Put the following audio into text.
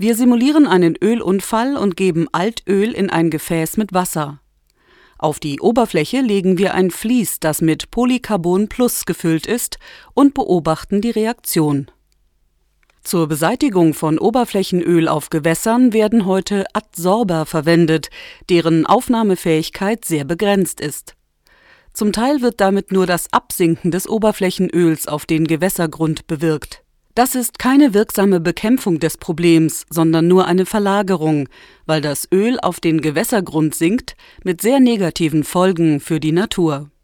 Wir simulieren einen Ölunfall und geben Altöl in ein Gefäß mit Wasser. Auf die Oberfläche legen wir ein Vlies, das mit Polycarbon Plus gefüllt ist, und beobachten die Reaktion. Zur Beseitigung von Oberflächenöl auf Gewässern werden heute Adsorber verwendet, deren Aufnahmefähigkeit sehr begrenzt ist. Zum Teil wird damit nur das Absinken des Oberflächenöls auf den Gewässergrund bewirkt. Das ist keine wirksame Bekämpfung des Problems, sondern nur eine Verlagerung, weil das Öl auf den Gewässergrund sinkt, mit sehr negativen Folgen für die Natur.